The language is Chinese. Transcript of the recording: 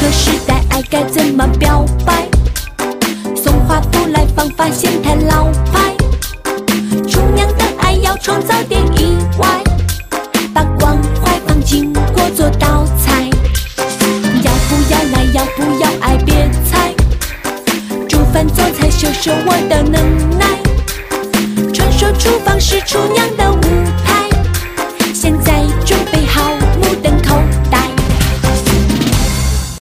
何时代，爱该怎么表白？送花不来方法嫌太老派，厨娘的爱要创造点意外，把关怀放进锅做道菜。要不要来，要不要爱别猜，煮饭做菜秀秀我的能耐，传说厨房是厨娘的舞